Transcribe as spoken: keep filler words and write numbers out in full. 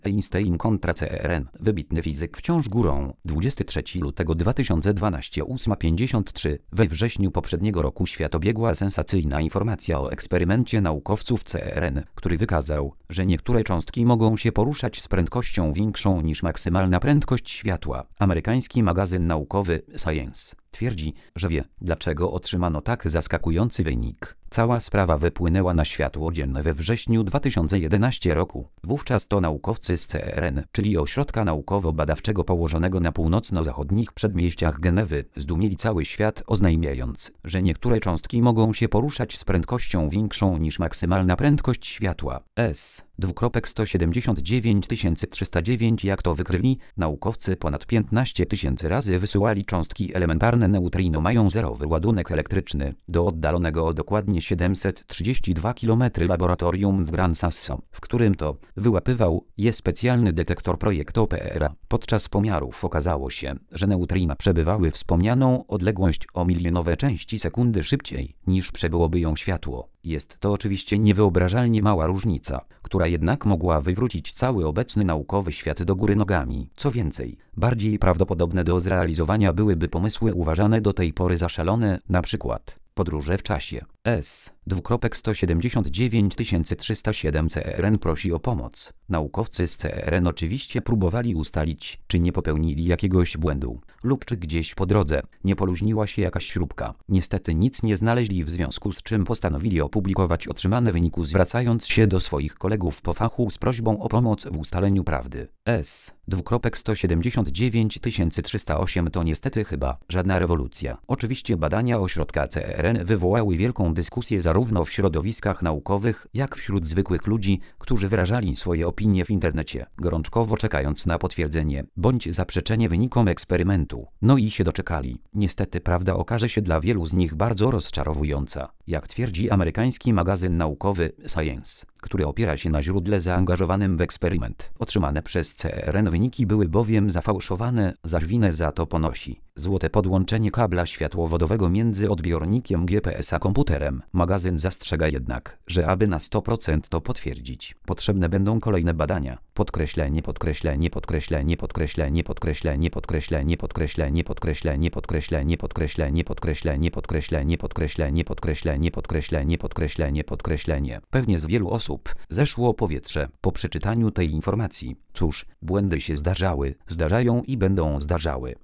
Einstein kontra C R N. Wybitny fizyk wciąż górą. dwudziestego trzeciego lutego dwa tysiące dwunastego ósma pięćdziesiąt trzy. We wrześniu poprzedniego roku świat obiegła sensacyjna informacja o eksperymencie naukowców C R N, który wykazał, że niektóre cząstki mogą się poruszać z prędkością większą niż maksymalna prędkość światła. Amerykański magazyn naukowy Science twierdzi, że wie, dlaczego otrzymano tak zaskakujący wynik. Cała sprawa wypłynęła na światło dzienne we wrześniu dwa tysiące jedenastego roku. Wówczas to naukowcy z C R N, czyli ośrodka naukowo-badawczego położonego na północno-zachodnich przedmieściach Genewy, zdumieli cały świat, oznajmiając, że niektóre cząstki mogą się poruszać z prędkością większą niż maksymalna prędkość światła. S. Dwukropek sto siedemdziesiąt dziewięć tysięcy trzysta dziewięć. Jak to wykryli? Naukowcy ponad piętnaście tysięcy razy wysyłali cząstki elementarne neutrino mają zerowy ładunek elektryczny do oddalonego o dokładnie siedemset trzydzieści dwa kilometry laboratorium w Gran Sasso, w którym to wyłapywał je specjalny detektor projektu P R A. Podczas pomiarów okazało się, że neutrina przebywały wspomnianą odległość o milionowe części sekundy szybciej niż przebyłoby ją światło. Jest to oczywiście niewyobrażalnie mała różnica, która jednak mogła wywrócić cały obecny naukowy świat do góry nogami. Co więcej, bardziej prawdopodobne do zrealizowania byłyby pomysły uważane do tej pory za szalone, na przykład podróże w czasie. S. Dwukropek sto siedemdziesiąt dziewięć tysięcy trzysta siedem. C R N prosi o pomoc. Naukowcy z C R N oczywiście próbowali ustalić, czy nie popełnili jakiegoś błędu, lub czy gdzieś po drodze nie poluźniła się jakaś śrubka. Niestety nic nie znaleźli, w związku z czym postanowili opublikować otrzymane wyniki, zwracając się do swoich kolegów po fachu z prośbą o pomoc w ustaleniu prawdy. S. Dwukropek sto siedemdziesiąt dziewięć tysięcy trzysta osiem. To niestety chyba żadna rewolucja. Oczywiście badania ośrodka C R N wywołały wielką dyskusję zarówno w środowiskach naukowych, jak wśród zwykłych ludzi, którzy wyrażali swoje opinie w internecie, gorączkowo czekając na potwierdzenie bądź zaprzeczenie wynikom eksperymentu. No i się doczekali. Niestety prawda okaże się dla wielu z nich bardzo rozczarowująca, jak twierdzi amerykański magazyn naukowy Science, który opiera się na źródle zaangażowanym w eksperyment. Otrzymane przez C R N wyniki były bowiem zafałszowane, zaś winę za to ponosi złote podłączenie kabla światłowodowego między odbiornikiem G P S a komputerem. Magazyn zastrzega jednak, że aby na sto procent to potwierdzić, potrzebne będą kolejne badania. Podkreślenie, podkreślenie, podkreślenie, podkreślenie, podkreślenie, podkreślenie, podkreślenie, podkreślenie, podkreślenie, podkreślenie, podkreślenie, podkreślenie, podkreślenie, podkreślenie, podkreślenie, podkreślenie, podkreślenie. Pewnie z wielu osób zeszło powietrze po przeczytaniu tej informacji. Cóż, błędy się zdarzały, zdarzają i będą zdarzały.